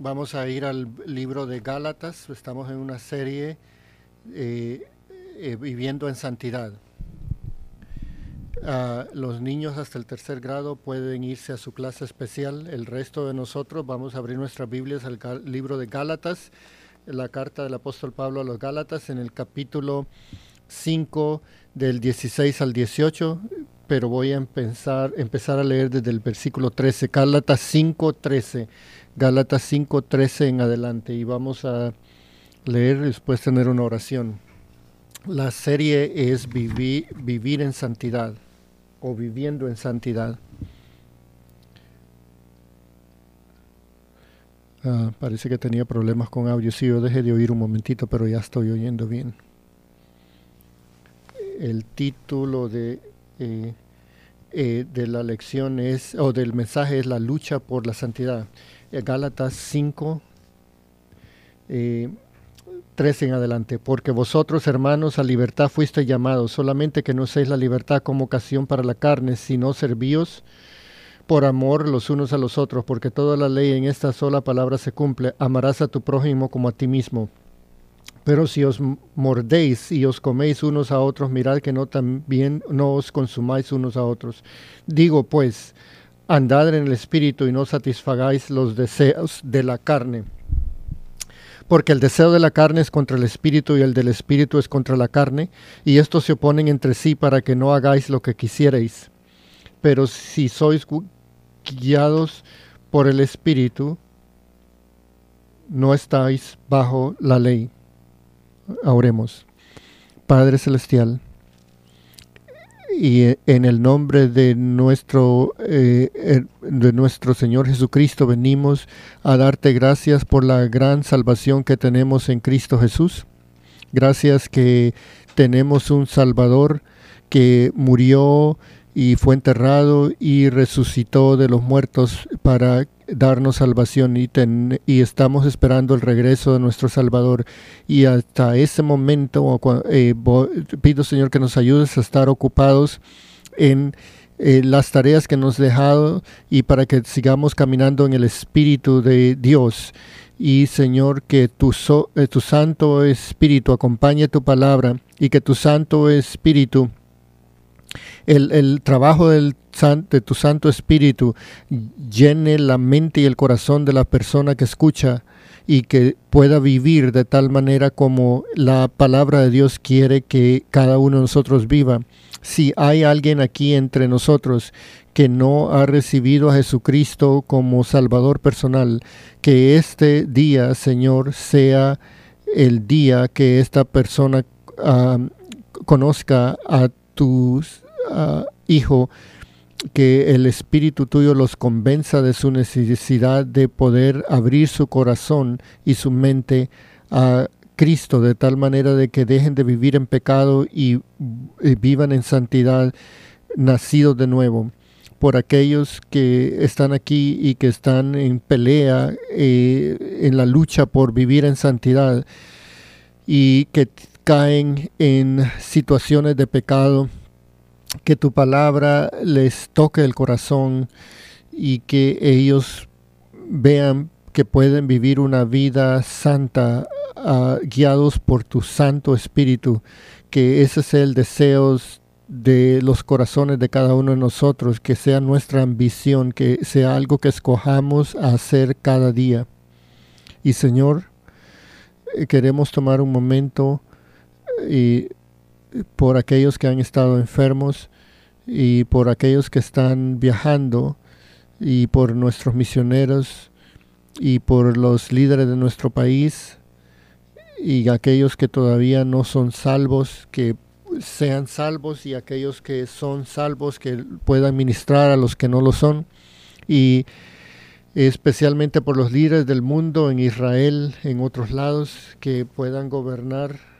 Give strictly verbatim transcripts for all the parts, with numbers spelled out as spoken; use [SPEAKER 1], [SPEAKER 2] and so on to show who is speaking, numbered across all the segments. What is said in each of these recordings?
[SPEAKER 1] Vamos a ir al libro de Gálatas. Estamos en una serie eh, eh, Viviendo en Santidad. Uh, los niños hasta el tercer grado pueden irse a su clase especial. El resto de nosotros vamos a abrir nuestras Biblias al libro de Gálatas, la carta del apóstol Pablo a los Gálatas, en el capítulo cinco, del dieciséis al dieciocho, pero voy a empezar, empezar a leer desde el versículo trece, Gálatas cinco, trece, Gálatas cinco, trece en adelante, y vamos a leer y después tener una oración. La serie es Vivi, Vivir en Santidad, o Viviendo en Santidad. Uh, parece que tenía problemas con audio. Sí, yo dejé de oír un momentito, pero ya estoy oyendo bien. El título de, eh, eh, de la lección es, o del mensaje es La lucha por la santidad. Eh, Gálatas cinco, eh, trece en adelante. Porque vosotros, hermanos, a libertad fuisteis llamados, solamente que no uséis la libertad como ocasión para la carne, sino servíos por amor los unos a los otros, porque toda la ley en esta sola palabra se cumple: amarás a tu prójimo como a ti mismo. Pero si os mordéis y os coméis unos a otros, mirad que no también no os consumáis unos a otros. Digo pues, andad en el espíritu y no satisfagáis los deseos de la carne. Porque el deseo de la carne es contra el espíritu y el del espíritu es contra la carne, y estos se oponen entre sí para que no hagáis lo que quisierais. Pero si sois guiados por el espíritu, no estáis bajo la ley. Oremos. Padre celestial, y en el nombre de nuestro, eh, de nuestro Señor Jesucristo venimos a darte gracias por la gran salvación que tenemos en Cristo Jesús. Gracias que tenemos un Salvador que murió y fue enterrado y resucitó de los muertos para darnos salvación, y, ten, y estamos esperando el regreso de nuestro Salvador. Y hasta ese momento eh, pido, Señor, que nos ayudes a estar ocupados en eh, las tareas que nos has dejado, y para que sigamos caminando en el Espíritu de Dios. Y Señor, que tu, so, eh, tu Santo Espíritu acompañe tu palabra, y que tu Santo Espíritu El, el trabajo del, de tu Santo Espíritu llene la mente y el corazón de la persona que escucha, y que pueda vivir de tal manera como la palabra de Dios quiere que cada uno de nosotros viva. Si hay alguien aquí entre nosotros que no ha recibido a Jesucristo como Salvador personal, que este día, Señor, sea el día que esta persona uh, conozca a tus Uh, Hijo, que el Espíritu tuyo los convenza de su necesidad de poder abrir su corazón y su mente a Cristo, de tal manera de que dejen de vivir en pecado y, y vivan en santidad, nacidos de nuevo. Por aquellos que están aquí y que están en pelea, eh, en la lucha por vivir en santidad, y que caen en situaciones de pecado, que tu palabra les toque el corazón y que ellos vean que pueden vivir una vida santa, uh, guiados por tu Santo Espíritu, que ese es el deseo de los corazones de cada uno de nosotros, que sea nuestra ambición, que sea algo que escojamos a hacer cada día. Y Señor, queremos tomar un momento y por aquellos que han estado enfermos, y por aquellos que están viajando, y por nuestros misioneros, y por los líderes de nuestro país, y aquellos que todavía no son salvos, que sean salvos, y aquellos que son salvos que puedan ministrar a los que no lo son, y especialmente por los líderes del mundo en Israel, en otros lados, que puedan gobernar,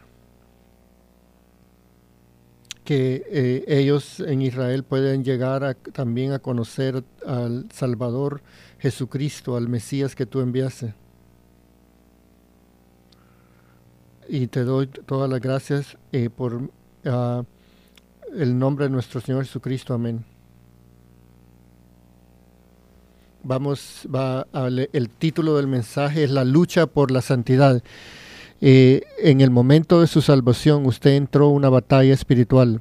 [SPEAKER 1] que eh, ellos en Israel pueden llegar a, también a conocer al Salvador Jesucristo, al Mesías que tú enviaste. Y te doy todas las gracias eh, por uh, el nombre de nuestro Señor Jesucristo. Amén. Vamos, va a le- el título del mensaje es La lucha por la santidad. Eh, en el momento de su salvación, usted entró a una batalla espiritual.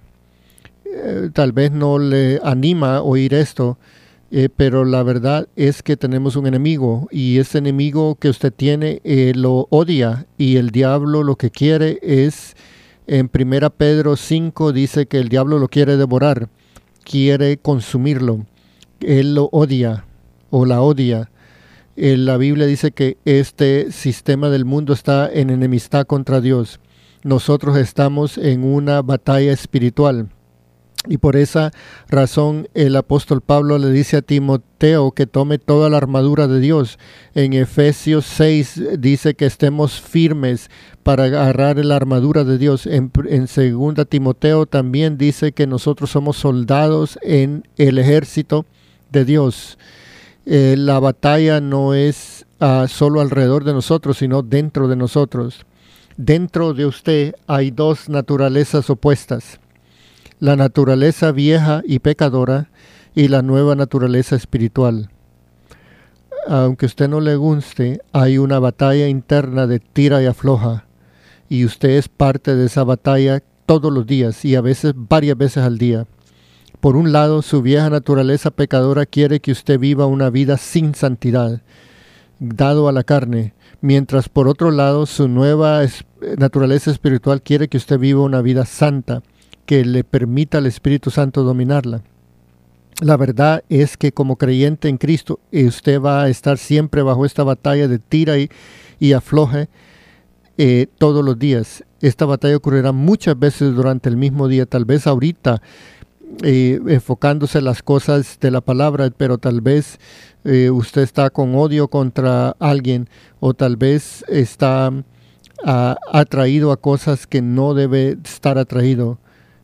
[SPEAKER 1] Eh, tal vez no le anima oír esto, eh, pero la verdad es que tenemos un enemigo y ese enemigo que usted tiene eh, lo odia, y el diablo lo que quiere es, en primera Pedro cinco dice que el diablo lo quiere devorar, quiere consumirlo. Él lo odia o la odia. Eh, la Biblia dice que este sistema del mundo está en enemistad contra Dios. Nosotros estamos en una batalla espiritual. Y por esa razón el apóstol Pablo le dice a Timoteo que tome toda la armadura de Dios. En Efesios seis dice que estemos firmes para agarrar la armadura de Dios. En, en segunda Timoteo también dice que nosotros somos soldados en el ejército de Dios. Eh, la batalla no es uh, solo alrededor de nosotros, sino dentro de nosotros. Dentro de usted hay dos naturalezas opuestas: la naturaleza vieja y pecadora y la nueva naturaleza espiritual. Aunque a usted no le guste, hay una batalla interna de tira y afloja, y usted es parte de esa batalla todos los días y a veces varias veces al día. Por un lado, su vieja naturaleza pecadora quiere que usted viva una vida sin santidad, dado a la carne, mientras por otro lado, su nueva es- naturaleza espiritual quiere que usted viva una vida santa, que le permita al Espíritu Santo dominarla. La verdad es que como creyente en Cristo, usted va a estar siempre bajo esta batalla de tira y, y afloje eh, todos los días. Esta batalla ocurrirá muchas veces durante el mismo día, tal vez ahorita eh, enfocándose en las cosas de la palabra, pero tal vez eh, usted está con odio contra alguien, o tal vez está ah, atraído a cosas que no debe estar atraído.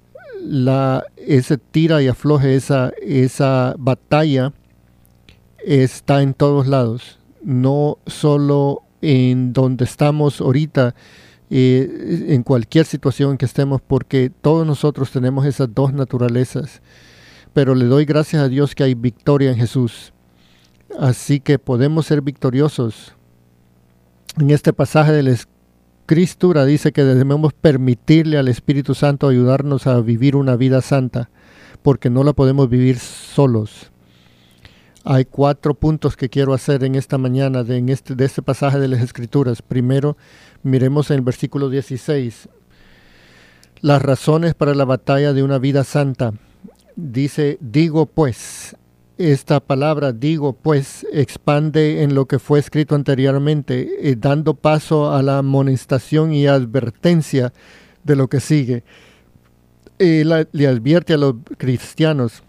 [SPEAKER 1] La, ese tira y afloje, esa, esa batalla está en todos lados, no solo en donde estamos ahorita, eh, en cualquier situación que estemos, porque todos nosotros tenemos esas dos naturalezas. Pero le doy gracias a Dios que hay victoria en Jesús. Así que podemos ser victoriosos. En este pasaje de la Escritura dice que debemos permitirle al Espíritu Santo ayudarnos a vivir una vida santa, porque no la podemos vivir solos. Hay cuatro puntos que quiero hacer en esta mañana de, en este, de este pasaje de las Escrituras. Primero, miremos en el versículo dieciséis. Las razones para la batalla de una vida santa. Dice, digo pues. Esta palabra, digo pues, expande en lo que fue escrito anteriormente, eh, dando paso a la amonestación y advertencia de lo que sigue. Eh, la, le advierte a los cristianos.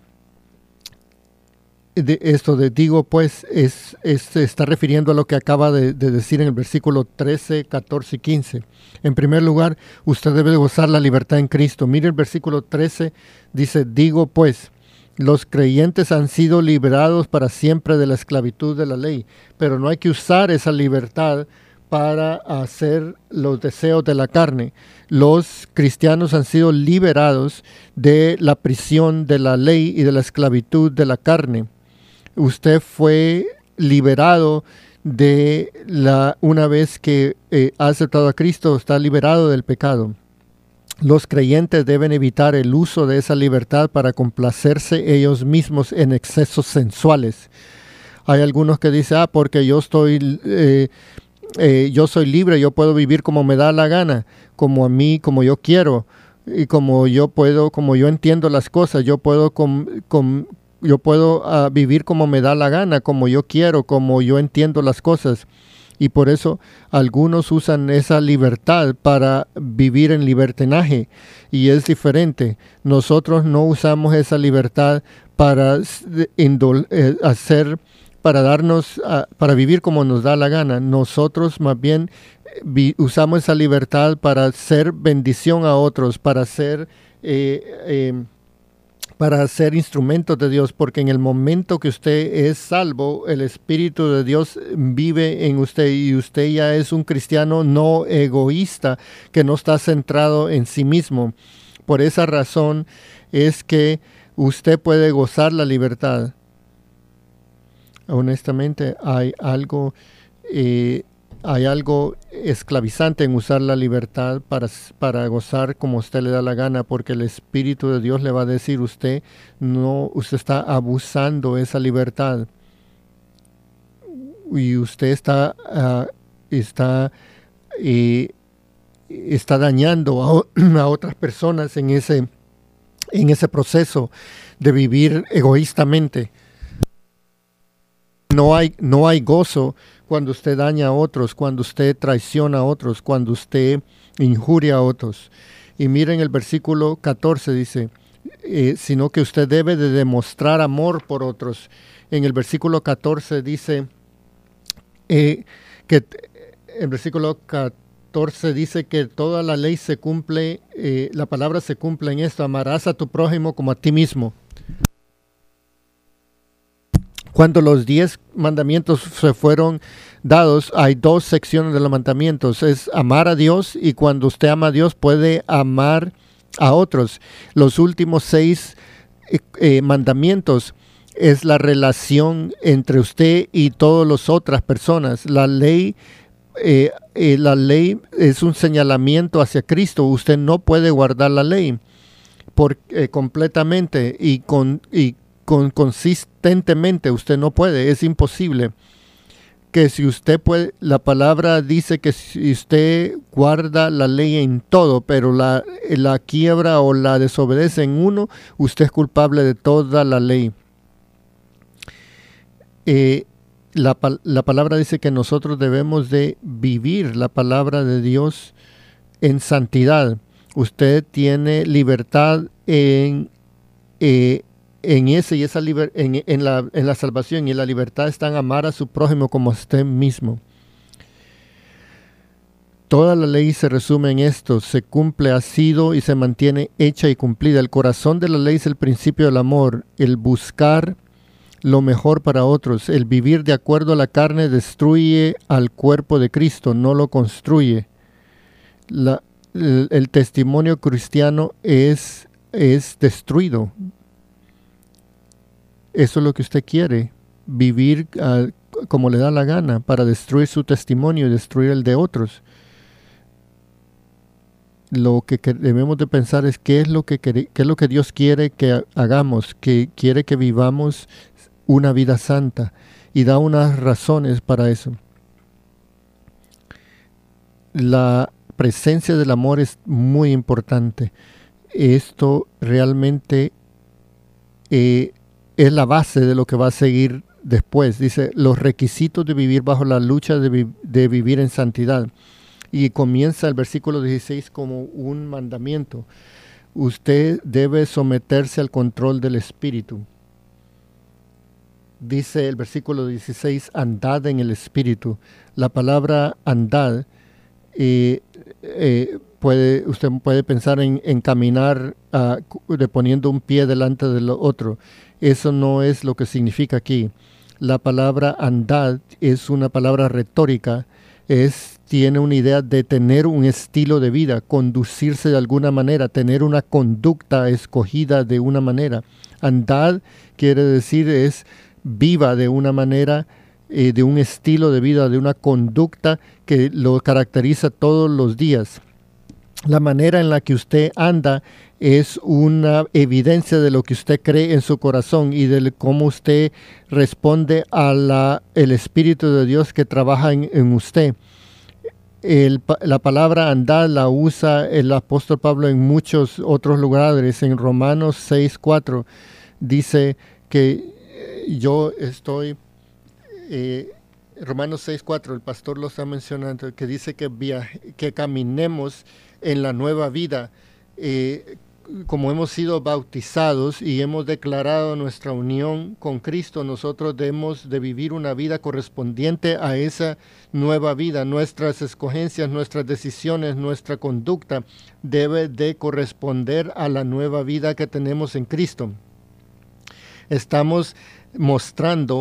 [SPEAKER 1] De esto de digo pues es, es, se está refiriendo a lo que acaba de, de decir en el versículo trece, catorce y quince. En primer lugar, usted debe gozar la libertad en Cristo. Mire el versículo trece, dice, digo pues, los creyentes han sido liberados para siempre de la esclavitud de la ley, pero no hay que usar esa libertad para hacer los deseos de la carne. Los cristianos han sido liberados de la prisión de la ley y de la esclavitud de la carne. Usted fue liberado de la, una vez que eh, ha aceptado a Cristo, está liberado del pecado. Los creyentes deben evitar el uso de esa libertad para complacerse ellos mismos en excesos sensuales. Hay algunos que dicen, ah, porque yo estoy, eh, eh, yo soy libre, yo puedo vivir como me da la gana, como a mí, como yo quiero, y como yo puedo, como yo entiendo las cosas, yo puedo com, com, yo puedo uh, vivir como me da la gana, como yo quiero, como yo entiendo las cosas. Y por eso algunos usan esa libertad para vivir en libertinaje. Y es diferente. Nosotros no usamos esa libertad para indol- eh, hacer, para darnos, uh, para vivir como nos da la gana. Nosotros más bien vi- usamos esa libertad para ser bendición a otros, para ser... Eh, eh, para ser instrumentos de Dios, porque en el momento que usted es salvo, el Espíritu de Dios vive en usted y usted ya es un cristiano no egoísta, que no está centrado en sí mismo. Por esa razón es que usted puede gozar la libertad. honestamente hay algo, eh, hay algo esclavizante en usar la libertad para, para gozar como usted le da la gana, porque el Espíritu de Dios le va a decir, usted no, usted está abusando esa libertad y usted está, uh, está, eh, está dañando a, a otras personas en ese, en ese proceso de vivir egoístamente. No hay, no hay gozo cuando usted daña a otros, cuando usted traiciona a otros, cuando usted injuria a otros. Y miren el versículo catorce, dice, eh, sino que usted debe de demostrar amor por otros. En el versículo catorce dice, eh, que el versículo catorce dice que toda la ley se cumple, eh, la palabra se cumple en esto, amarás a tu prójimo como a ti mismo. Cuando los diez mandamientos se fueron dados, hay dos secciones de los mandamientos. Es amar a Dios, y cuando usted ama a Dios puede amar a otros. Los últimos seis eh, eh, mandamientos es la relación entre usted y todas las otras personas. La ley, eh, eh, la ley es un señalamiento hacia Cristo. Usted no puede guardar la ley por, eh, completamente y con... Y Con, consistentemente usted no puede, es imposible. Que si usted puede, la palabra dice que si usted guarda la ley en todo, pero la, la quiebra o la desobedece en uno, usted es culpable de toda la ley. Eh, la, la palabra dice que nosotros debemos de vivir la palabra de Dios en santidad. Usted tiene libertad en eh, en ese y esa liber, en, en, la, en la salvación y en la libertad están amar a su prójimo como a usted mismo. Toda la ley se resume en esto: se cumple, ha sido y se mantiene hecha y cumplida. El corazón de la ley es el principio del amor, el buscar lo mejor para otros. El vivir de acuerdo a la carne destruye al cuerpo de Cristo, no lo construye. La, el, el testimonio cristiano es, es destruido. Eso es lo que usted quiere, vivir uh, como le da la gana, para destruir su testimonio y destruir el de otros. Lo que, que debemos de pensar es qué es lo que, qué es lo que Dios quiere que hagamos, que quiere que vivamos una vida santa, y da unas razones para eso. La presencia del amor es muy importante. Esto realmente eh, es la base de lo que va a seguir después. Dice, los requisitos de vivir bajo la lucha de, vi de vivir en santidad. Y comienza el versículo dieciséis como un mandamiento. Usted debe someterse al control del Espíritu. Dice el versículo dieciséis, andad en el Espíritu. La palabra andad, eh, eh, puede, usted puede pensar en, en caminar uh, de poniendo un pie delante del otro. Eso no es lo que significa aquí. La palabra andad es una palabra retórica. Es, tiene una idea de tener un estilo de vida, conducirse de alguna manera, tener una conducta escogida de una manera. Andad quiere decir es viva de una manera, eh, de un estilo de vida, de una conducta que lo caracteriza todos los días. La manera en la que usted anda es una evidencia de lo que usted cree en su corazón y de cómo usted responde a la, el Espíritu de Dios que trabaja en, en usted. El, la palabra andar la usa el apóstol Pablo en muchos otros lugares. En Romanos seis cuatro dice que yo estoy... Eh, Romanos seis cuatro, el pastor lo está mencionando, que dice que, viaje, que caminemos en la nueva vida, eh, como hemos sido bautizados y hemos declarado nuestra unión con Cristo. Nosotros debemos de vivir una vida correspondiente a esa nueva vida. Nuestras escogencias, nuestras decisiones, nuestra conducta debe de corresponder a la nueva vida que tenemos en Cristo. Estamos mostrando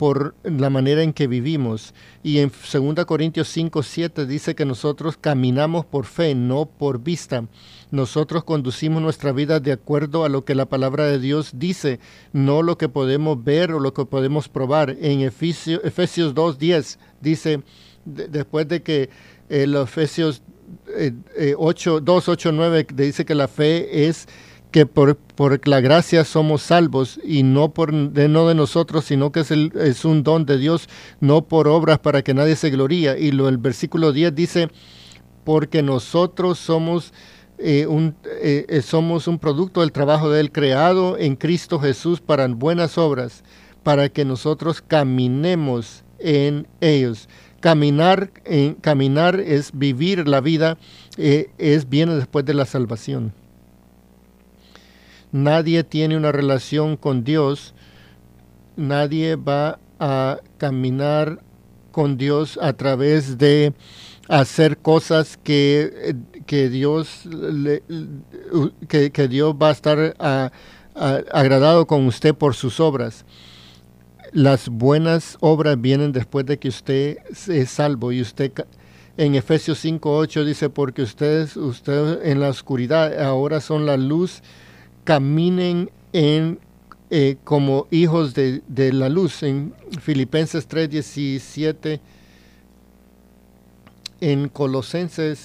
[SPEAKER 1] por la manera en que vivimos. Y en segunda Corintios cinco, siete dice que nosotros caminamos por fe, no por vista. Nosotros conducimos nuestra vida de acuerdo a lo que la palabra de Dios dice, no lo que podemos ver o lo que podemos probar. En Efesios, Efesios dos, diez dice, de, después de que eh, los Efesios eh, eh, ocho, dos, ocho, nueve dice que la fe es que por, por la gracia somos salvos, y no, por, de, no de nosotros, sino que es, el, es un don de Dios, no por obras para que nadie se gloría. Y lo, el versículo diez dice, porque nosotros somos, eh, un, eh, somos un producto del trabajo de Él, creado en Cristo Jesús para buenas obras, para que nosotros caminemos en ellos. Caminar, eh, caminar es vivir la vida, eh, es viene después de la salvación. Nadie tiene una relación con Dios, nadie va a caminar con Dios a través de hacer cosas que, que Dios le, que, que Dios va a estar a, a, agradado con usted por sus obras. Las buenas obras vienen después de que usted es salvo, y usted en Efesios cinco, ocho dice, porque ustedes, ustedes en la oscuridad ahora son la luz, caminen en, eh, como hijos de, de la luz. En Filipenses tres, diecisiete, en Colosenses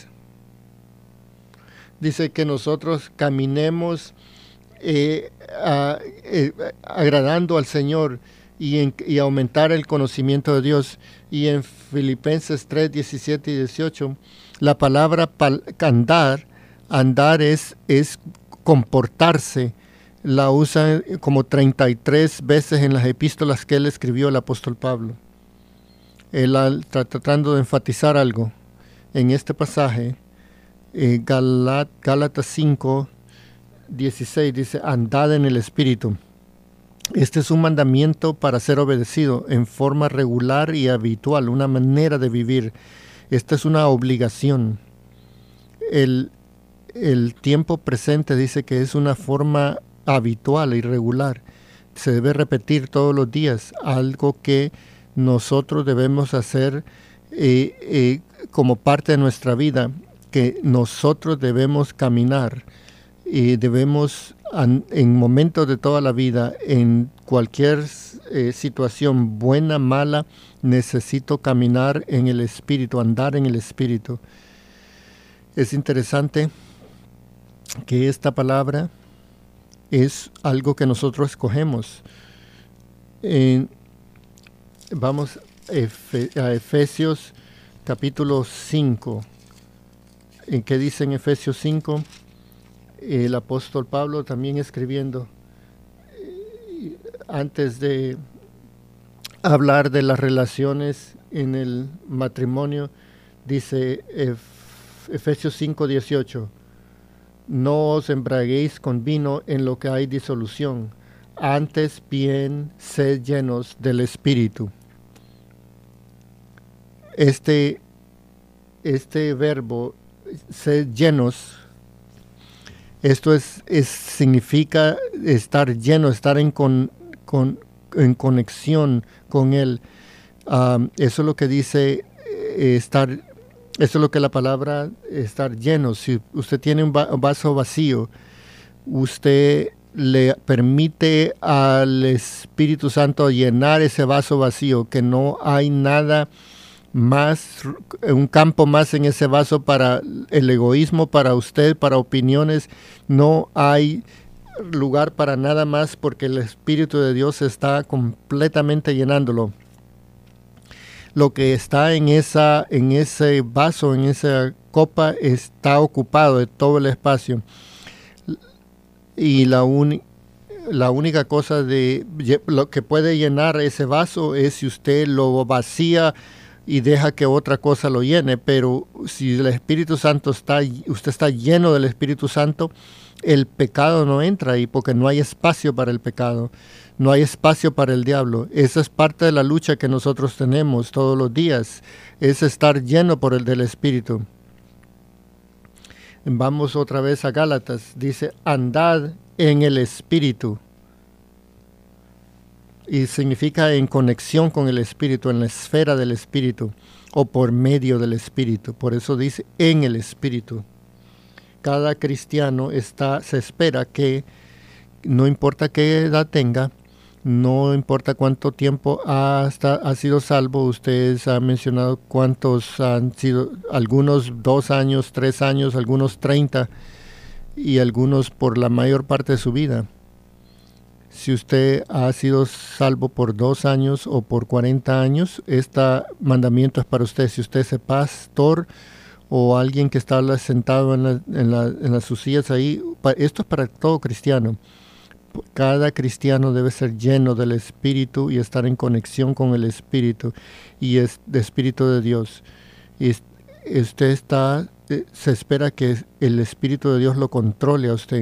[SPEAKER 1] dice que nosotros caminemos eh, a, eh, agradando al Señor y, en, y aumentar el conocimiento de Dios. Y en Filipenses tres, diecisiete y dieciocho, la palabra pal, andar, andar es, es comportarse, la usa como treinta y tres veces en las epístolas que él escribió, el apóstol Pablo. Él está tratando de enfatizar algo en este pasaje. eh, Galat, Gálatas cinco, dieciséis dice, andad en el Espíritu. Este es un mandamiento para ser obedecido en forma regular y habitual, una manera de vivir. Esta es una obligación. El El tiempo presente dice que es una forma habitual y regular. Se debe repetir todos los días, algo que nosotros debemos hacer eh, eh, como parte de nuestra vida, que nosotros debemos caminar y debemos, an, en momentos de toda la vida, en cualquier eh, situación buena, mala, necesito caminar en el Espíritu, andar en el Espíritu. Es interesante que esta palabra es algo que nosotros escogemos. Eh, vamos Efe, a Efesios capítulo cinco. ¿En qué dice en Efesios cinco? El apóstol Pablo también escribiendo, eh, antes de hablar de las relaciones en el matrimonio, dice Efesios cinco, dieciocho, no os embriaguéis con vino en lo que hay disolución, antes bien sed llenos del Espíritu. Este, este verbo, sed llenos, esto es, es, significa estar lleno, estar en, con, con, en conexión con Él. Um, eso es lo que dice eh, estar, eso es lo que la palabra estar lleno. Si usted tiene un, va- un vaso vacío, usted le permite al Espíritu Santo llenar ese vaso vacío, que no hay nada más, un campo más en ese vaso para el egoísmo, para usted, para opiniones. No hay lugar para nada más, porque el Espíritu de Dios está completamente llenándolo. Lo que está en esa, en ese vaso, en esa copa, está ocupado de todo el espacio. Y la, un, la única cosa de lo que puede llenar ese vaso es si usted lo vacía y deja que otra cosa lo llene. Pero si el Espíritu Santo está, usted está lleno del Espíritu Santo, el pecado no entra ahí, porque no hay espacio para el pecado, no hay espacio para el diablo. Esa es parte de la lucha que nosotros tenemos todos los días, es estar lleno por el del Espíritu. Vamos otra vez a Gálatas, dice, andad en el Espíritu. y significa en conexión con el Espíritu, en la esfera del Espíritu o por medio del Espíritu. Por eso dice en el Espíritu. Cada cristiano está, se espera que no importa qué edad tenga, no importa cuánto tiempo ha, hasta, ha sido salvo. Ustedes han mencionado cuántos han sido, algunos dos años, tres años, algunos treinta y algunos por la mayor parte de su vida. Si usted ha sido salvo por dos años o por cuarenta años, este mandamiento es para usted. Si usted es pastor o alguien que está sentado en, la, en, la, en las sus sillas ahí, esto es para todo cristiano. Cada cristiano debe ser lleno del Espíritu y estar en conexión con el Espíritu y es el Espíritu de Dios. Y usted está, se espera que el Espíritu de Dios lo controle a usted.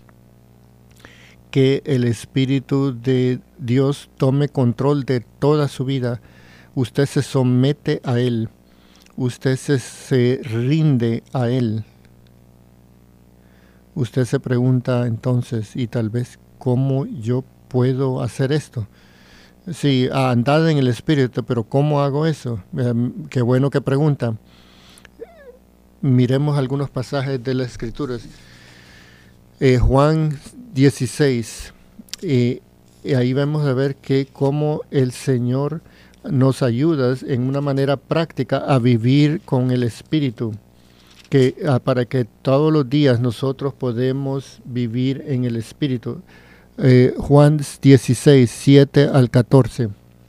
[SPEAKER 1] Que el Espíritu de Dios tome control de toda su vida. Usted se somete a Él. Usted se, se rinde a Él. Usted se pregunta entonces, y tal vez, ¿cómo yo puedo hacer esto? Sí, andad en el Espíritu, pero ¿cómo hago eso? Eh, qué bueno que pregunta. Miremos algunos pasajes de las Escrituras. Eh, Juan dieciséis, eh, y ahí vamos a ver que cómo el Señor nos ayuda en una manera práctica a vivir con el Espíritu, que, ah, para que todos los días nosotros podemos vivir en el Espíritu. Eh, Juan dieciséis, siete al catorce,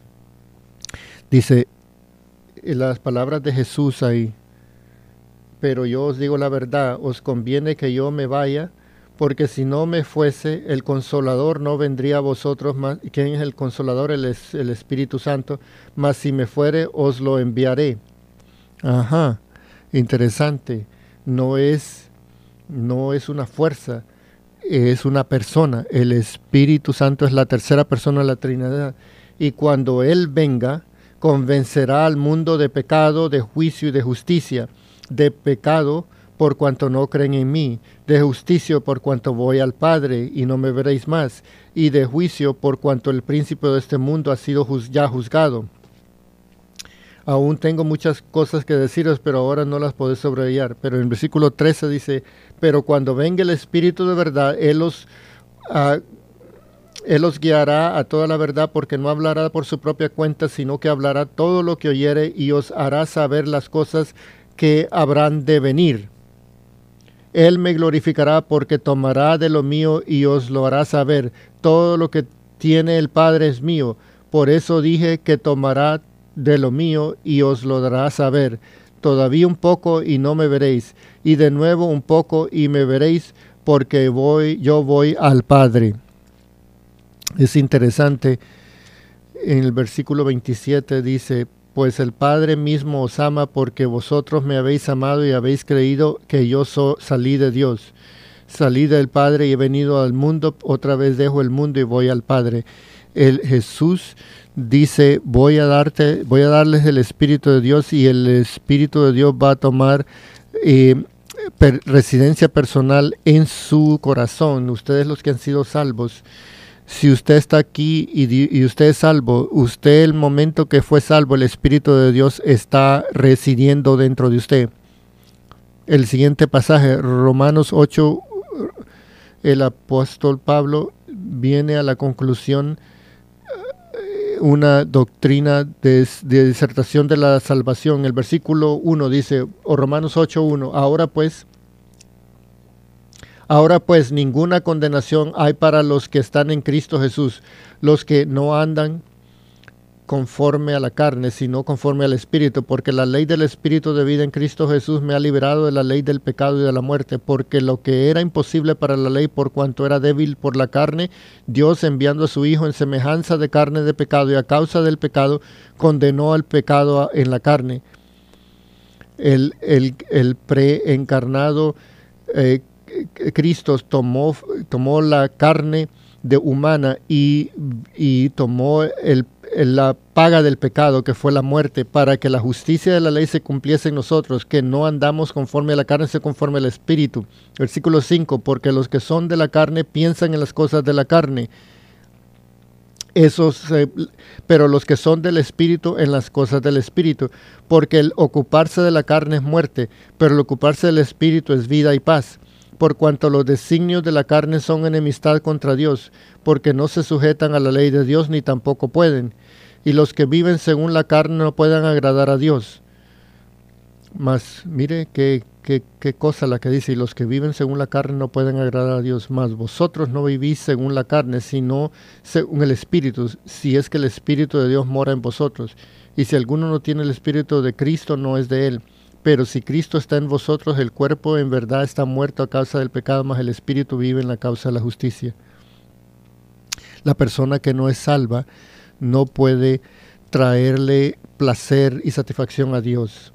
[SPEAKER 1] dice las palabras de Jesús ahí: pero yo os digo la verdad, os conviene que yo me vaya, porque si no me fuese, el Consolador no vendría a vosotros más. ¿Quién es el Consolador? El, es, el Espíritu Santo. Mas si me fuere, os lo enviaré. Ajá, interesante. No es, no es una fuerza, es una persona. El Espíritu Santo es la tercera persona de la Trinidad. Y cuando Él venga, convencerá al mundo de pecado, de juicio y de justicia. De pecado, por cuanto no creen en mí; de justicia, por cuanto voy al Padre y no me veréis más; y de juicio, por cuanto el príncipe de este mundo ha sido juz- ya juzgado. Aún tengo muchas cosas que deciros, pero ahora no las podéis sobrellevar. Pero en el versículo trece dice: pero cuando venga el Espíritu de verdad, Él os, uh, él os guiará a toda la verdad, porque no hablará por su propia cuenta, sino que hablará todo lo que oyere, y os hará saber las cosas que habrán de venir. Él me glorificará, porque tomará de lo mío y os lo hará saber. Todo lo que tiene el Padre es mío. Por eso dije que tomará de lo mío y os lo dará saber. Todavía un poco y no me veréis, y de nuevo un poco y me veréis, porque voy, yo voy al Padre. Es interesante. En el versículo veintisiete dice: pues el Padre mismo os ama, porque vosotros me habéis amado y habéis creído que yo so, salí de Dios. Salí del Padre y he venido al mundo, otra vez dejo el mundo y voy al Padre. El Jesús dice: voy a darte, voy a darles el Espíritu de Dios, y el Espíritu de Dios va a tomar eh, per, residencia personal en su corazón. Ustedes, los que han sido salvos, si usted está aquí y, y usted es salvo, usted, el momento que fue salvo, el Espíritu de Dios está residiendo dentro de usted. El siguiente pasaje, Romanos ocho, el apóstol Pablo viene a la conclusión, una doctrina de, de disertación de la salvación. El versículo uno dice, o Romanos ocho, uno: ahora pues, Ahora pues ninguna condenación hay para los que están en Cristo Jesús, los que no andan conforme a la carne, sino conforme al Espíritu, porque la ley del Espíritu de vida en Cristo Jesús me ha liberado de la ley del pecado y de la muerte, porque lo que era imposible para la ley, por cuanto era débil por la carne, Dios, enviando a su Hijo en semejanza de carne de pecado, y a causa del pecado condenó al pecado en la carne. El, el, el preencarnado eh, Cristo tomó, tomó la carne de humana y, y tomó el, la paga del pecado, que fue la muerte, para que la justicia de la ley se cumpliese en nosotros, que no andamos conforme a la carne, sino conforme al Espíritu. Versículo cinco: porque los que son de la carne piensan en las cosas de la carne, Esos, eh, pero los que son del Espíritu en las cosas del Espíritu, porque el ocuparse de la carne es muerte, pero el ocuparse del Espíritu es vida y paz. Por cuanto los designios de la carne son enemistad contra Dios, porque no se sujetan a la ley de Dios ni tampoco pueden, y los que viven según la carne no pueden agradar a Dios. Mas mire qué, qué, qué cosa la que dice, y los que viven según la carne no pueden agradar a Dios. Mas vosotros no vivís según la carne, sino según el Espíritu, si es que el Espíritu de Dios mora en vosotros. Y si alguno no tiene el Espíritu de Cristo, no es de él. Pero si Cristo está en vosotros, el cuerpo en verdad está muerto a causa del pecado, mas el Espíritu vive en la causa de la justicia. La persona que no es salva no puede traerle placer y satisfacción a Dios.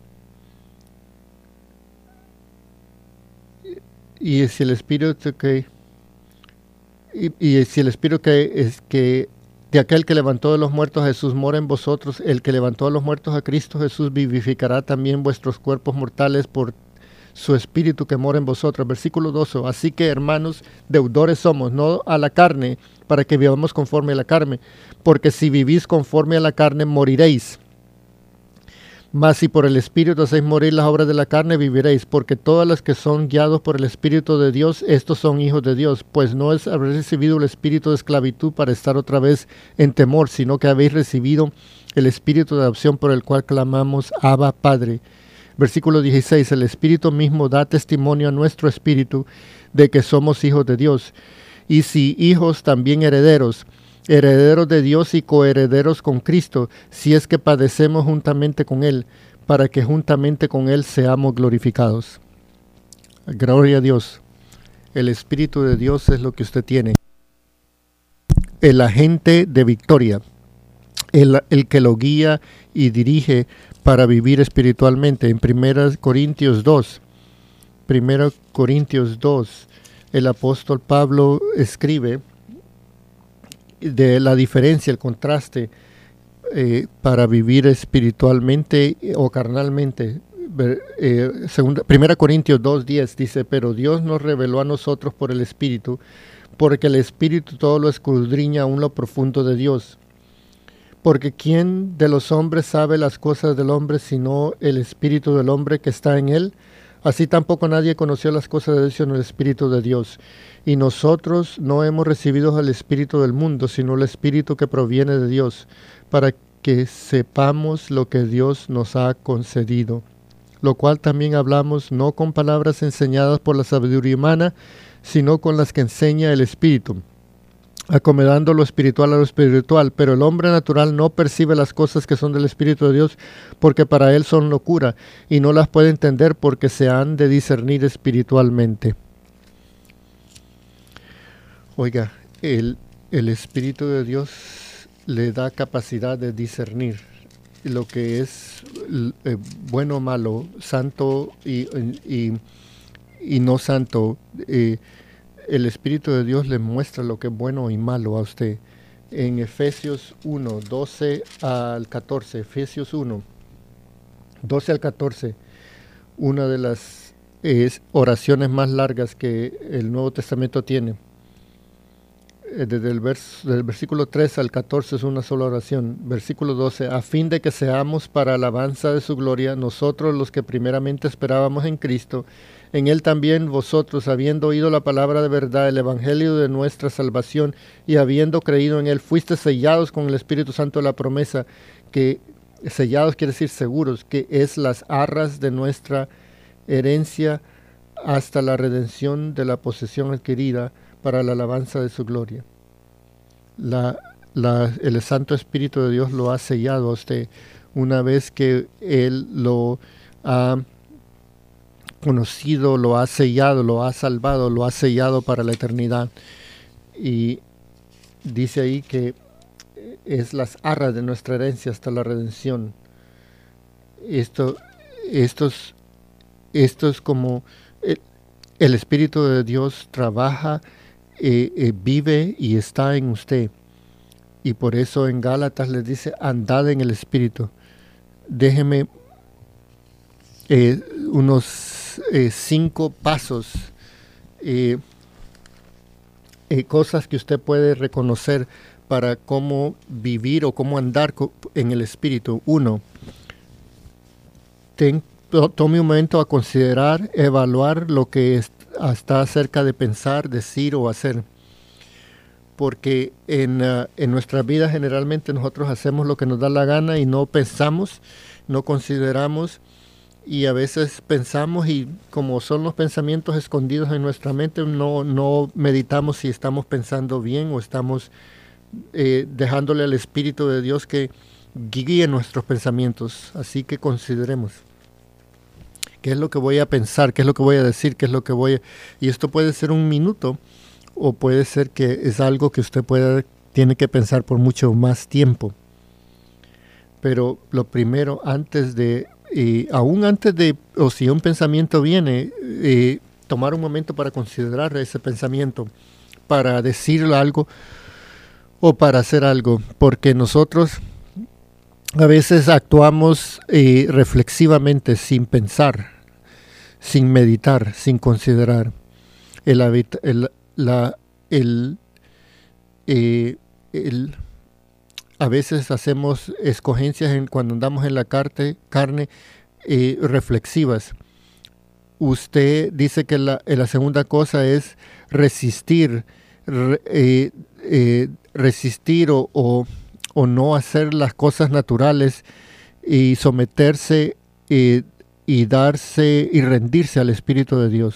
[SPEAKER 1] Y si el Espíritu que y, y si el Espíritu que es que de aquel que levantó de los muertos a Jesús mora en vosotros, el que levantó de los muertos a Cristo Jesús vivificará también vuestros cuerpos mortales por su Espíritu que mora en vosotros. Versículo doce. Así que, hermanos, deudores somos, no a la carne, para que vivamos conforme a la carne, porque si vivís conforme a la carne, moriréis. Mas si por el Espíritu hacéis morir las obras de la carne, viviréis, porque todas las que son guiados por el Espíritu de Dios, estos son hijos de Dios. Pues no es haber recibido el espíritu de esclavitud para estar otra vez en temor, sino que habéis recibido el Espíritu de adopción por el cual clamamos, Abba, Padre. Versículo dieciséis, el Espíritu mismo da testimonio a nuestro espíritu de que somos hijos de Dios. Y si hijos, también herederos, herederos de Dios y coherederos con Cristo, si es que padecemos juntamente con Él, para que juntamente con Él seamos glorificados. Gloria a Dios. El Espíritu de Dios es lo que usted tiene. El agente de victoria, el, el que lo guía y dirige para vivir espiritualmente. En primera Corintios dos, primera Corintios dos, el apóstol Pablo escribe de la diferencia, el contraste eh, para vivir espiritualmente o carnalmente. Eh, segunda, primera Corintios dos diez dice, pero Dios nos reveló a nosotros por el Espíritu, porque el Espíritu todo lo escudriña aún lo profundo de Dios. Porque ¿quién de los hombres sabe las cosas del hombre sino el Espíritu del hombre que está en él? Así tampoco nadie conoció las cosas de Dios sino el Espíritu de Dios. Y nosotros no hemos recibido el Espíritu del mundo, sino el Espíritu que proviene de Dios, para que sepamos lo que Dios nos ha concedido. Lo cual también hablamos no con palabras enseñadas por la sabiduría humana, sino con las que enseña el Espíritu, acomodando lo espiritual a lo espiritual. Pero el hombre natural no percibe las cosas que son del Espíritu de Dios, porque para él son locura, y no las puede entender porque se han de discernir espiritualmente. Oiga, el, el Espíritu de Dios le da capacidad de discernir lo que es eh, bueno o malo, santo y, y, y no santo. Eh, el Espíritu de Dios le muestra lo que es bueno y malo a usted. En Efesios uno, doce al catorce, Efesios uno, doce al catorce, una de las eh, oraciones más largas que el Nuevo Testamento tiene. Desde el, vers, del versículo tres al catorce es una sola oración. Versículo doce, a fin de que seamos para alabanza de su gloria, nosotros los que primeramente esperábamos en Cristo, en él también vosotros, habiendo oído la palabra de verdad, el evangelio de nuestra salvación, y habiendo creído en él, fuiste sellados con el Espíritu Santo de la promesa, que sellados quiere decir seguros, que es las arras de nuestra herencia hasta la redención de la posesión adquirida, para la alabanza de su gloria. La, la, el Santo Espíritu de Dios lo ha sellado a usted una vez que Él lo ha conocido, lo ha sellado, lo ha salvado, lo ha sellado para la eternidad. Y dice ahí que es las arras de nuestra herencia hasta la redención. Esto, estos, esto es como el, el Espíritu de Dios trabaja, Eh, eh, vive y está en usted, y por eso en Gálatas les dice, andad en el Espíritu. Déjeme eh, unos eh, cinco pasos, eh, eh, cosas que usted puede reconocer para cómo vivir o cómo andar en el Espíritu. Uno, ten, tome un momento a considerar, evaluar lo que es, está cerca de pensar, decir o hacer. Porque en, uh, en nuestra vida generalmente nosotros hacemos lo que nos da la gana y no pensamos, no consideramos, y a veces pensamos y como son los pensamientos escondidos en nuestra mente, no, no meditamos si estamos pensando bien o estamos eh, dejándole al Espíritu de Dios que guíe nuestros pensamientos. Así que consideremos qué es lo que voy a pensar, qué es lo que voy a decir, qué es lo que voy a... Y esto puede ser un minuto, o puede ser que es algo que usted pueda, tiene que pensar por mucho más tiempo. Pero lo primero, antes de, eh, aún antes de, o si un pensamiento viene, eh, tomar un momento para considerar ese pensamiento, para decir algo o para hacer algo. Porque nosotros a veces actuamos eh, reflexivamente, sin pensar, sin meditar, sin considerar. El, el La, el, eh, el, a veces hacemos escogencias en, cuando andamos en la carne, carne eh, reflexivas. Usted dice que la, la segunda cosa es resistir, re, eh, eh, resistir o, o, o no hacer las cosas naturales y someterse eh, y darse y rendirse al Espíritu de Dios.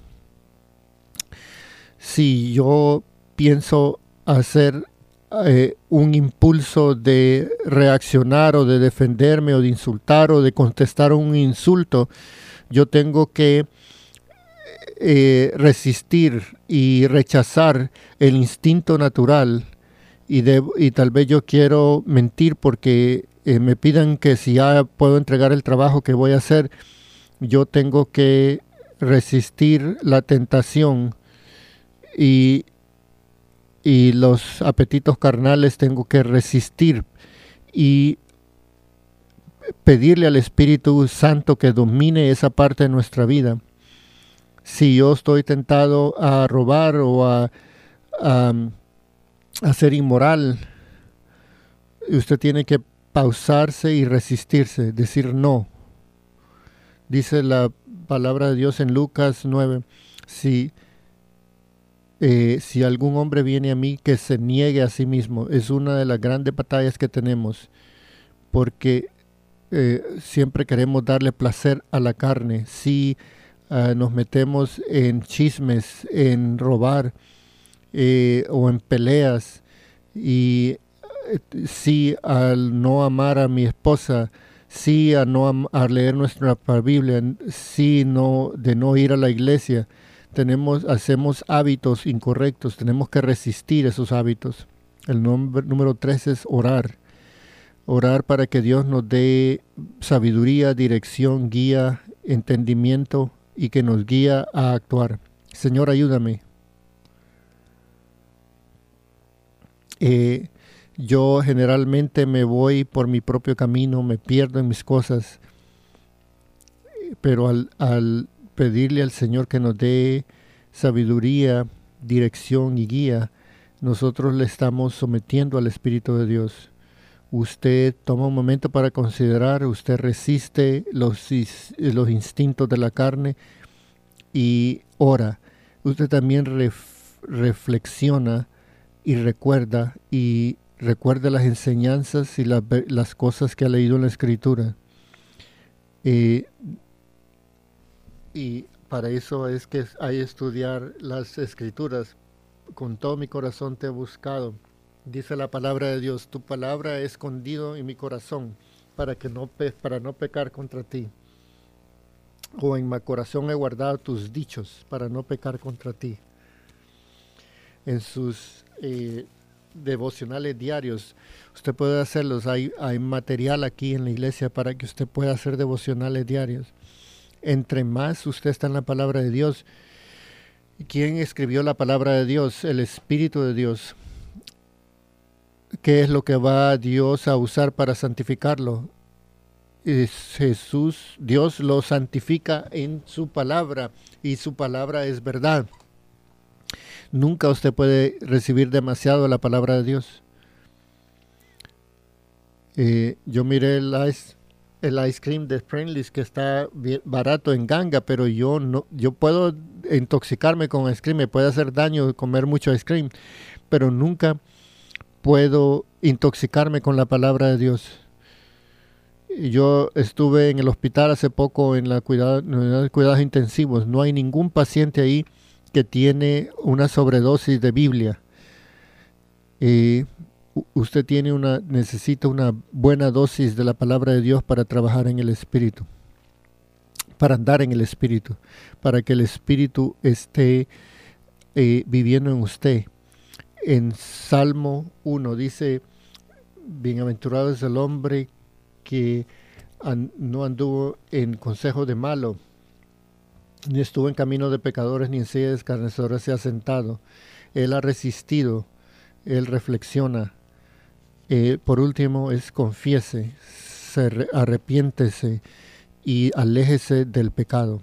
[SPEAKER 1] Si yo pienso hacer eh, un impulso de reaccionar o de defenderme o de insultar o de contestar un insulto, yo tengo que eh, resistir y rechazar el instinto natural y, de, y tal vez yo quiero mentir porque eh, me pidan que si ya puedo entregar el trabajo que voy a hacer, yo tengo que resistir la tentación Y, y los apetitos carnales tengo que resistir y pedirle al Espíritu Santo que domine esa parte de nuestra vida. Si yo estoy tentado a robar o a, a, a ser inmoral, usted tiene que pausarse y resistirse, decir no. Dice la palabra de Dios en Lucas nueve, si... Eh, si algún hombre viene a mí, que se niegue a sí mismo. Es una de las grandes batallas que tenemos, porque eh, siempre queremos darle placer a la carne. Si uh, nos metemos en chismes, en robar eh, o en peleas, y eh, si al no amar a mi esposa, si a no am a leer nuestra Biblia, si no, de no ir a la iglesia, Tenemos, hacemos hábitos incorrectos, tenemos que resistir esos hábitos. El nombre, número tres es orar. Orar para que Dios nos dé sabiduría, dirección, guía, entendimiento y que nos guíe a actuar. Señor, ayúdame. Eh, yo generalmente me voy por mi propio camino, me pierdo en mis cosas, pero al... al pedirle al Señor que nos dé sabiduría, dirección y guía, nosotros le estamos sometiendo al Espíritu de Dios. Usted toma un momento para considerar, usted resiste los, los instintos de la carne y ora. Usted también ref, reflexiona y recuerda y recuerda las enseñanzas y la, las cosas que ha leído en la Escritura. Eh, Y para eso es que hay que estudiar las Escrituras. Con todo mi corazón te he buscado. Dice la palabra de Dios, tu palabra he escondido en mi corazón para, que no pe para no pecar contra ti. O en mi corazón he guardado tus dichos para no pecar contra ti. En sus eh, devocionales diarios, usted puede hacerlos. Hay, hay material aquí en la iglesia para que usted pueda hacer devocionales diarios. Entre más usted está en la palabra de Dios. ¿Quién escribió la palabra de Dios? El Espíritu de Dios. ¿Qué es lo que va Dios a usar para santificarlo? Es Jesús, Dios lo santifica en su palabra y su palabra es verdad. Nunca usted puede recibir demasiado la palabra de Dios. Eh, yo miré el ice, el ice cream de Friendly's que está bien barato en ganga, pero yo no, yo puedo intoxicarme con ice cream, me puede hacer daño comer mucho ice cream, pero nunca puedo intoxicarme con la palabra de Dios. Yo estuve en el hospital hace poco en la cuidado, unidad de cuidados intensivos. No hay ningún paciente ahí que tiene una sobredosis de Biblia. Eh, usted tiene una, necesita una buena dosis de la palabra de Dios para trabajar en el Espíritu, para andar en el Espíritu, para que el Espíritu esté eh, viviendo en usted. En Salmo uno dice, bienaventurado es el hombre que an, no anduvo en consejo de malo, ni estuvo en camino de pecadores, ni en silla de escarnecedores se ha sentado. Él ha resistido, él reflexiona. Eh, por último es confiese, se re, arrepiéntese y aléjese del pecado.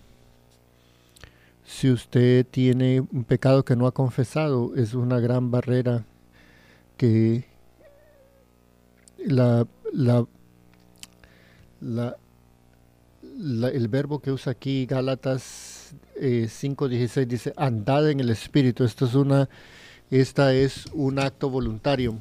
[SPEAKER 1] Si usted tiene un pecado que no ha confesado, es una gran barrera que la, la La, la, el verbo que usa aquí Gálatas eh, cinco dieciséis dice andad en el Espíritu. Esto es una, esta es un acto voluntario.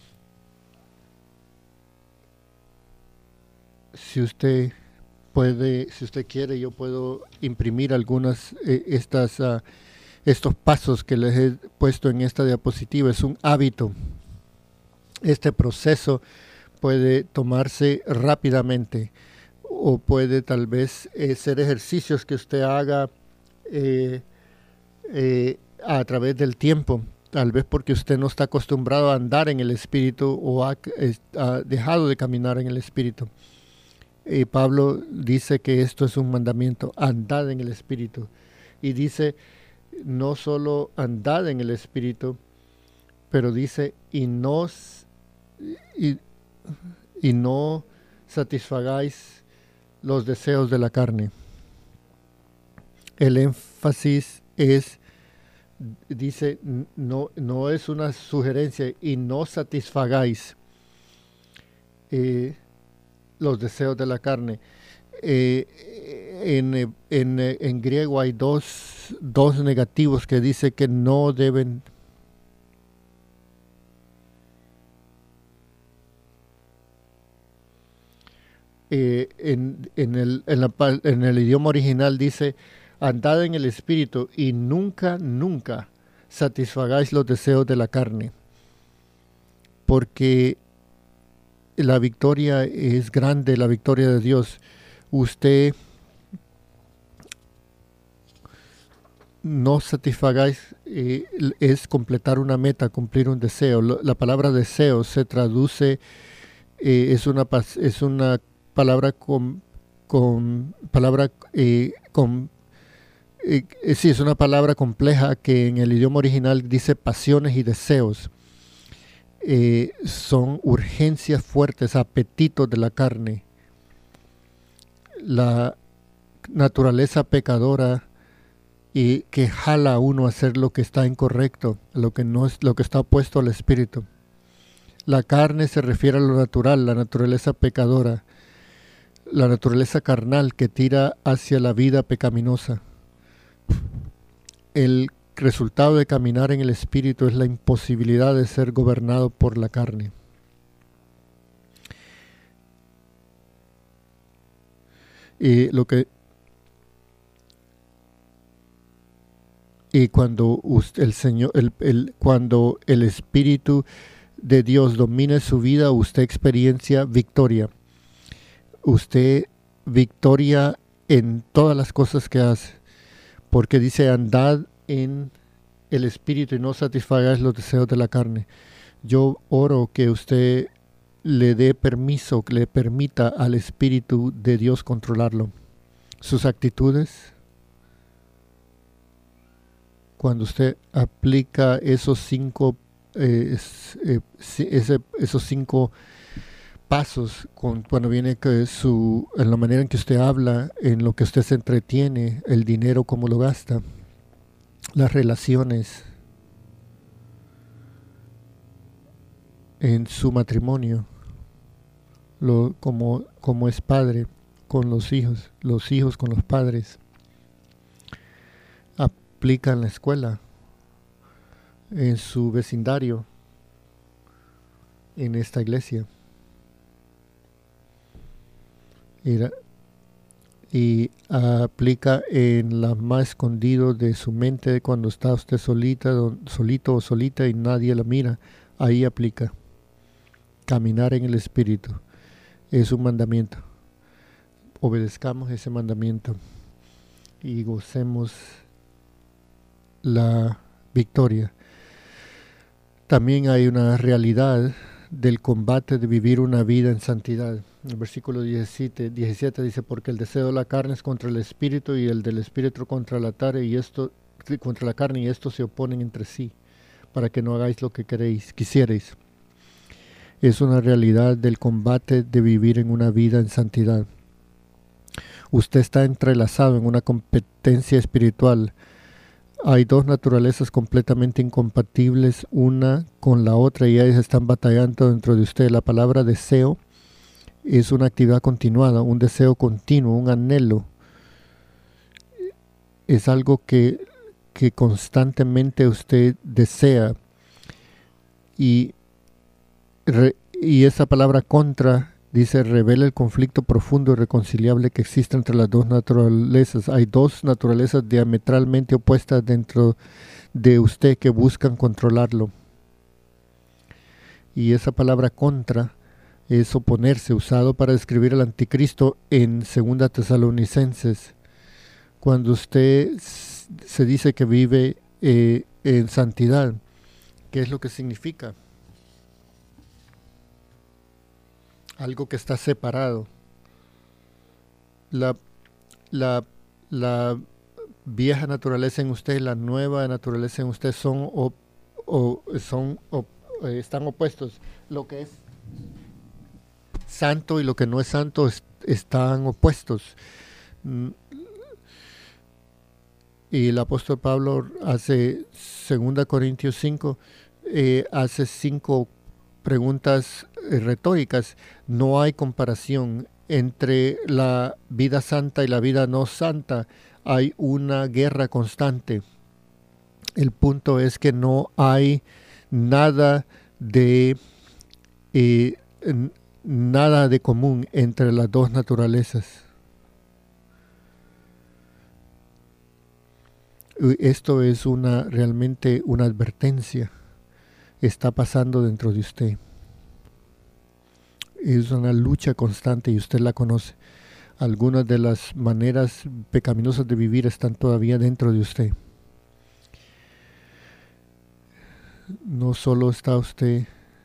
[SPEAKER 1] Si usted puede, si usted quiere, yo puedo imprimir algunas eh, estas uh, estos pasos que les he puesto en esta diapositiva. Es un hábito. Este proceso puede tomarse rápidamente o puede tal vez eh, ser ejercicios que usted haga eh, eh, a través del tiempo, tal vez porque usted no está acostumbrado a andar en el Espíritu o ha, eh, ha dejado de caminar en el Espíritu. Y Pablo dice que esto es un mandamiento, andad en el Espíritu. Y dice, no solo andad en el Espíritu, pero dice, y no... Y, y no satisfagáis los deseos de la carne. El énfasis es, dice, no, no es una sugerencia, y no satisfagáis eh, los deseos de la carne. Eh, en, en, en griego hay dos, dos negativos que dice que no deben Eh, en, en, el, en, la, en el idioma original dice, andad en el Espíritu y nunca, nunca satisfagáis los deseos de la carne. Porque la victoria es grande, la victoria de Dios. Usted no satisfagáis, eh, es completar una meta, cumplir un deseo. La palabra deseo se traduce, eh, es una, es una palabra con, con palabra eh, con eh, eh, sí, es una palabra compleja que en el idioma original dice pasiones y deseos. Eh, son urgencias fuertes, apetitos de la carne. La naturaleza pecadora y que jala a uno a hacer lo que está incorrecto, lo que no es, lo que está opuesto al Espíritu. La carne se refiere a lo natural, la naturaleza pecadora, la naturaleza carnal que tira hacia la vida pecaminosa. El resultado de caminar en el Espíritu es la imposibilidad de ser gobernado por la carne. Y lo que y cuando usted, el Señor, el, el, cuando el Espíritu de Dios domine su vida, usted experiencia victoria. Usted victoria en todas las cosas que hace, porque dice andad en el Espíritu y no satisfagáis los deseos de la carne. Yo oro que usted le dé permiso, que le permita al Espíritu de Dios controlarlo. Sus actitudes, cuando usted aplica esos cinco, eh, eh, ese, esos cinco pasos, con, cuando viene que su, en la manera en que usted habla, en lo que usted se entretiene, el dinero, cómo lo gasta, las relaciones, en su matrimonio, lo, como, como es padre con los hijos, los hijos con los padres. Aplica en la escuela, en su vecindario, en esta iglesia. Y, y aplica en lo más escondido de su mente cuando está usted solita, solito o solita y nadie la mira. Ahí aplica. Caminar en el Espíritu es un mandamiento. Obedezcamos ese mandamiento y gocemos la victoria. También hay una realidad del combate de vivir una vida en santidad. El versículo diecisiete, diecisiete dice, porque el deseo de la carne es contra el espíritu y el del espíritu contra la carne y esto contra la carne y estos se oponen entre sí, para que no hagáis lo que queréis, quisierais. Es una realidad del combate de vivir en una vida en santidad. Usted está entrelazado en una competencia espiritual. Hay dos naturalezas completamente incompatibles una con la otra y ellas están batallando dentro de usted. La palabra deseo es una actividad continuada, un deseo continuo, un anhelo. Es algo que, que constantemente usted desea. Y, re, y esa palabra contra dice revela el conflicto profundo y reconciliable que existe entre las dos naturalezas. Hay dos naturalezas diametralmente opuestas dentro de usted que buscan controlarlo. Y esa palabra contra es oponerse, usado para describir al anticristo en Segunda Tesalonicenses. Cuando usted se dice que vive eh, en santidad, ¿qué es lo que significa? Algo que está separado. La, la, la vieja naturaleza en usted, la nueva naturaleza en usted son, o, o, son o, eh, están opuestos. Lo que es santo y lo que no es santo es, están opuestos. Y el apóstol Pablo hace Segunda Corintios cinco, eh, hace cinco preguntas eh, retóricas. No hay comparación entre la vida santa y la vida no santa. Hay una guerra constante. El punto es que no hay nada de eh, nada de común entre las dos naturalezas. Esto es una realmente una advertencia. Está pasando dentro de usted. Es una lucha constante y usted la conoce. Algunas de las maneras pecaminosas de vivir están todavía dentro de usted. No solo está usted,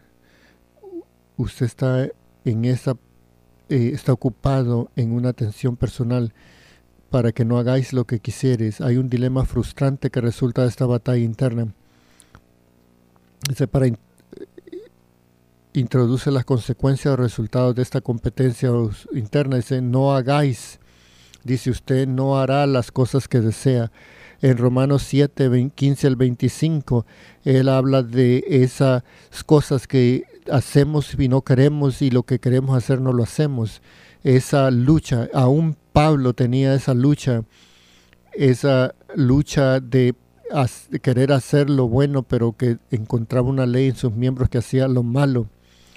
[SPEAKER 1] usted está en esa, eh, está ocupado en una tensión personal para que no hagáis lo que quisieres. Hay un dilema frustrante que resulta de esta batalla interna. Dice, para in, introduce las consecuencias o resultados de esta competencia interna. Dice, no hagáis, dice usted, no hará las cosas que desea. En Romanos siete, quince al veinticinco, él habla de esas cosas que hacemos y no queremos y lo que queremos hacer no lo hacemos. Esa lucha, aún Pablo tenía esa lucha, esa lucha de, de querer hacer lo bueno, pero que encontraba una ley en sus miembros que hacía lo malo.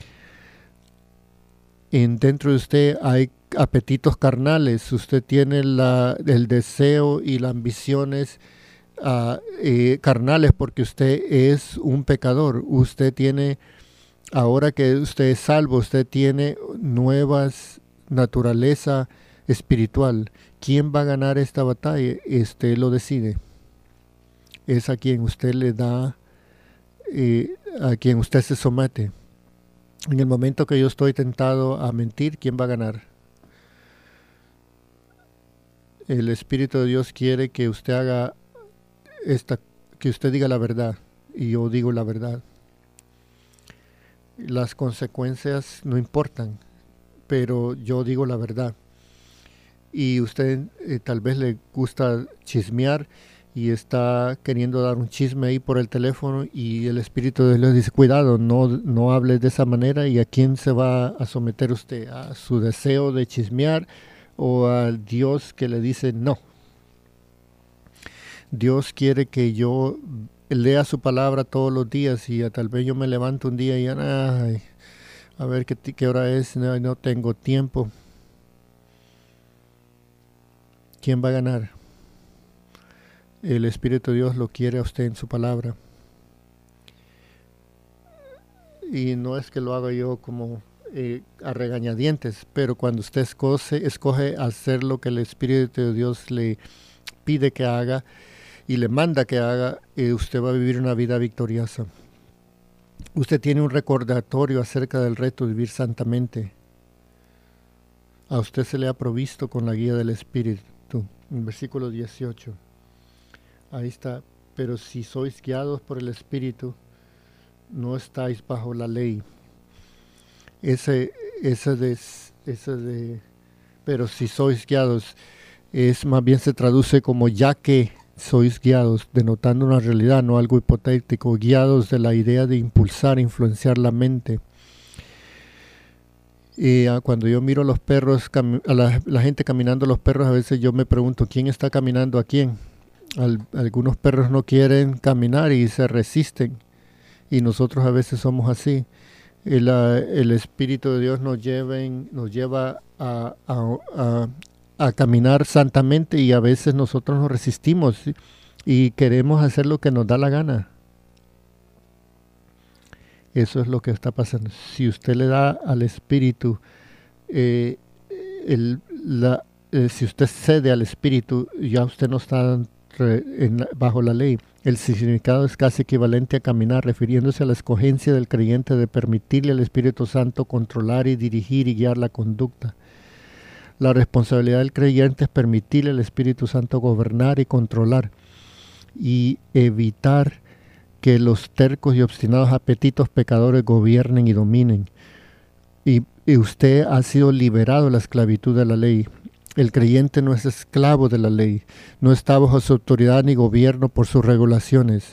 [SPEAKER 1] En dentro de usted hay apetitos carnales, usted tiene la, el deseo y las ambiciones uh, eh, carnales porque usted es un pecador. Usted tiene, ahora que usted es salvo, usted tiene nuevas naturaleza espiritual. ¿Quién va a ganar esta batalla? Usted lo decide. Es a quien usted le da, eh, a quien usted se somete. En el momento que yo estoy tentado a mentir, ¿quién va a ganar? El Espíritu de Dios quiere que usted haga esta, que usted diga la verdad, y yo digo la verdad. Las consecuencias no importan, pero yo digo la verdad. Y usted eh, tal vez le gusta chismear y está queriendo dar un chisme ahí por el teléfono y el Espíritu de Dios dice, cuidado, no, no hables de esa manera. ¿Y a quién se va a someter usted? ¿A su deseo de chismear o al Dios que le dice no? Dios quiere que yo lea su palabra todos los días y tal vez yo me levanto un día y ay, a ver qué, qué hora es, no, no tengo tiempo. ¿Quién va a ganar? El Espíritu de Dios lo quiere a usted en su palabra. Y no es que lo haga yo como eh, a regañadientes, pero cuando usted escoge, escoge hacer lo que el Espíritu de Dios le pide que haga y le manda que haga, eh, usted va a vivir una vida victoriosa. Usted tiene un recordatorio acerca del reto de vivir santamente. A usted se le ha provisto con la guía del Espíritu. En versículo dieciocho. Ahí está. Pero si sois guiados por el Espíritu, no estáis bajo la ley. Ese, ese de, ese de, pero si sois guiados, es más bien se traduce como ya que sois guiados, denotando una realidad, no algo hipotético, guiados de la idea de impulsar, influenciar la mente. Y uh, cuando yo miro a los perros, a la, la gente caminando, los perros, a veces yo me pregunto, ¿quién está caminando a quién? Al, algunos perros no quieren caminar y se resisten. Y nosotros a veces somos así. El, uh, el Espíritu de Dios nos, lleven, nos lleva a, a, a, a caminar santamente y a veces nosotros nos resistimos y queremos hacer lo que nos da la gana. Eso es lo que está pasando. Si usted le da al Espíritu, eh, el, la, eh, si usted cede al Espíritu, ya usted no está re, en, bajo la ley. El significado es casi equivalente a caminar, refiriéndose a la escogencia del creyente de permitirle al Espíritu Santo controlar y dirigir y guiar la conducta. La responsabilidad del creyente es permitirle al Espíritu Santo gobernar y controlar y evitar que los tercos y obstinados apetitos pecadores gobiernen y dominen. Y, y usted ha sido liberado de la esclavitud de la ley. El creyente no es esclavo de la ley, no está bajo su autoridad ni gobierno por sus regulaciones.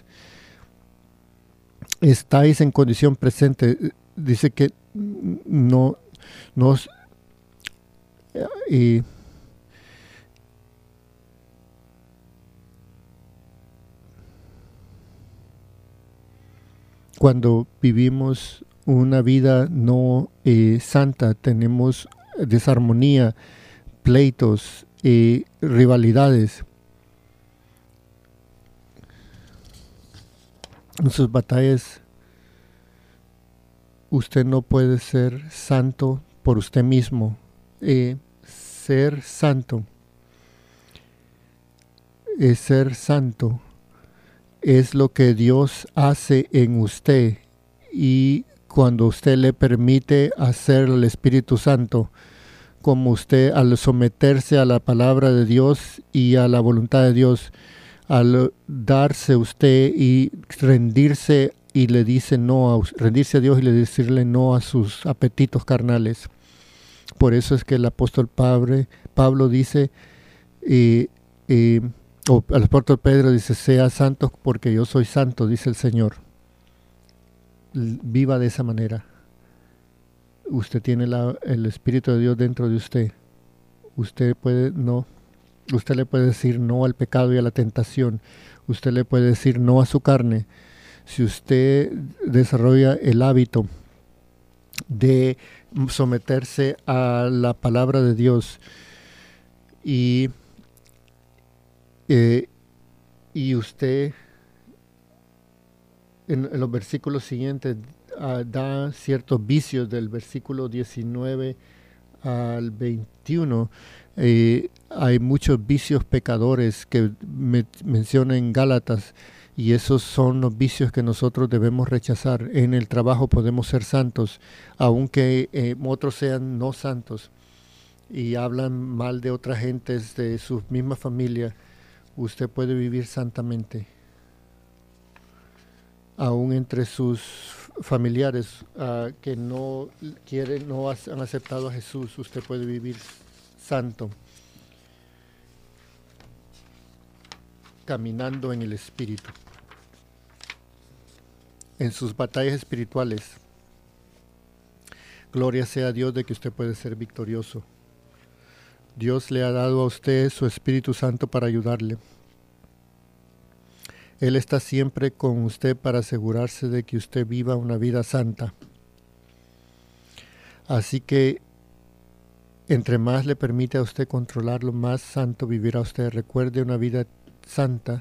[SPEAKER 1] Estáis en condición presente. Dice que no, no y cuando vivimos una vida no eh, santa, tenemos desarmonía, pleitos, eh, rivalidades. En sus batallas, usted no puede ser santo por usted mismo. Eh, ser santo, eh, ser santo es lo que Dios hace en usted, y cuando usted le permite hacer al Espíritu Santo, como usted al someterse a la palabra de Dios y a la voluntad de Dios, al darse usted y rendirse y le dice no a, rendirse a Dios y le decirle no a sus apetitos carnales. Por eso es que el apóstol Pablo, Pablo dice, eh, eh, o el apóstol Pedro dice, sea santo porque yo soy santo, dice el Señor. Viva de esa manera. Usted tiene la, el Espíritu de Dios dentro de usted. Usted puede no, usted le puede decir no al pecado y a la tentación. Usted le puede decir no a su carne. Si usted desarrolla el hábito de someterse a la palabra de Dios y eh, y usted en, en los versículos siguientes uh, da ciertos vicios del versículo diecinueve al veintiuno. Eh, hay muchos vicios pecadores que me, menciona en Gálatas, y esos son los vicios que nosotros debemos rechazar. En el trabajo podemos ser santos, aunque eh, otros sean no santos y hablan mal de otras gentes de su misma familia. Usted puede vivir santamente. Aún entre sus familiares uh, que no quieren, no han aceptado a Jesús, usted puede vivir santo. caminando en el Espíritu, en sus batallas espirituales. Gloria sea a Dios de que usted puede ser victorioso. Dios le ha dado a usted su Espíritu Santo para ayudarle. Él está siempre con usted para asegurarse de que usted viva una vida santa. Así que entre más le permite a usted controlarlo, más santo vivirá usted. Recuerde, una vida santa.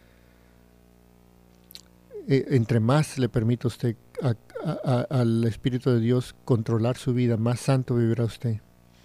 [SPEAKER 1] Eh, entre más le permite a usted a, a, a, al Espíritu de Dios controlar su vida, más santo vivirá usted.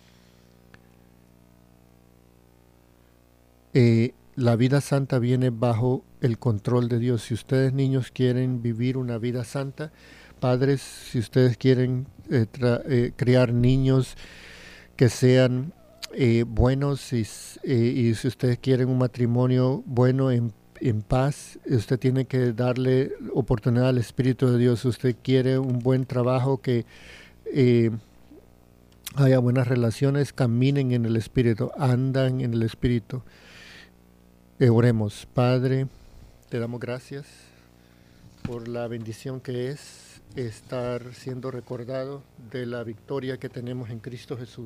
[SPEAKER 1] Eh, la vida santa viene bajo el control de Dios. Si ustedes, niños, quieren vivir una vida santa, padres, si ustedes quieren eh, eh, criar niños que sean eh, buenos y, eh, y si ustedes quieren un matrimonio bueno en, en paz, usted tiene que darle oportunidad al Espíritu de Dios. Si usted quiere un buen trabajo, que eh, haya buenas relaciones, caminen en el Espíritu, andan en el Espíritu. Eh, oremos. Padre, te damos gracias por la bendición que es estar siendo recordado de la victoria que tenemos en Cristo Jesús,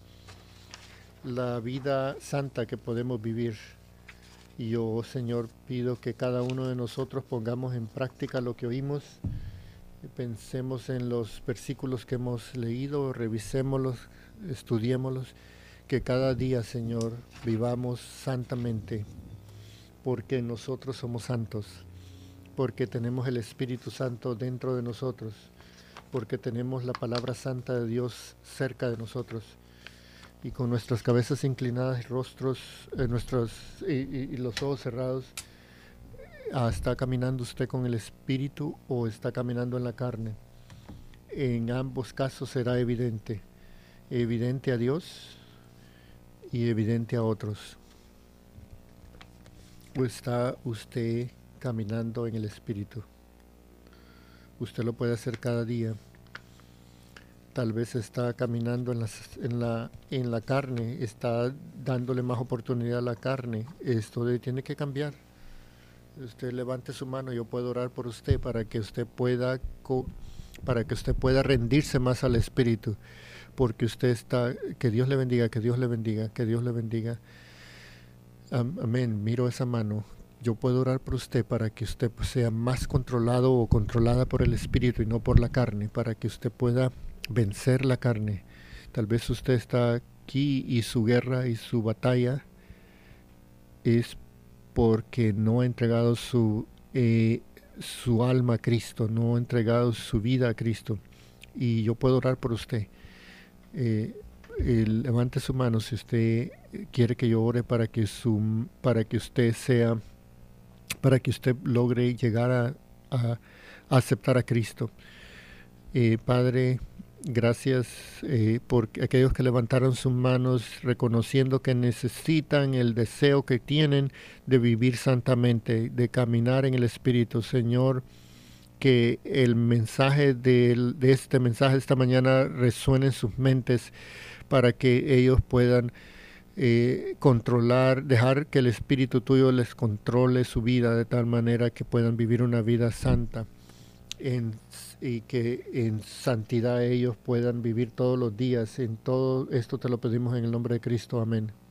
[SPEAKER 1] la vida santa que podemos vivir. Y yo, Señor, pido que cada uno de nosotros pongamos en práctica lo que oímos, pensemos en los versículos que hemos leído, revisémoslos, estudiémoslos, que cada día, Señor, vivamos santamente, porque nosotros somos santos, porque tenemos el Espíritu Santo dentro de nosotros, porque tenemos la palabra santa de Dios cerca de nosotros, y con nuestras cabezas inclinadas y rostros, eh, nuestros, y, y, y los ojos cerrados, ah, ¿está caminando usted con el Espíritu o está caminando en la carne? En ambos casos será evidente, evidente a Dios y evidente a otros. ¿O está usted caminando en el Espíritu? Usted lo puede hacer cada día. Tal vez está caminando en, las, en, la, en la carne, está dándole más oportunidad a la carne. Esto de, tiene que cambiar. Usted levante su mano, yo puedo orar por usted para que usted pueda, para que usted pueda rendirse más al Espíritu. Porque usted está, que Dios le bendiga, que Dios le bendiga, que Dios le bendiga. Amén, miro esa mano. Yo puedo orar por usted para que usted sea más controlado o controlada por el Espíritu y no por la carne, para que usted pueda vencer la carne. Tal vez usted está aquí y su guerra y su batalla es porque no ha entregado su, eh, su alma a Cristo, no ha entregado su vida a Cristo. Y yo puedo orar por usted. Eh, Eh, levante su mano si usted quiere que yo ore para que su para que usted sea para que usted logre llegar a, a, a aceptar a Cristo. Eh, Padre, gracias eh, por aquellos que levantaron sus manos reconociendo que necesitan el deseo que tienen de vivir santamente, de caminar en el Espíritu. Señor, que el mensaje de, de este mensaje esta mañana resuene en sus mentes para que ellos puedan eh, controlar, dejar que el Espíritu tuyo les controle su vida de tal manera que puedan vivir una vida santa en, y que en santidad ellos puedan vivir todos los días. En todo esto te lo pedimos en el nombre de Cristo. Amén.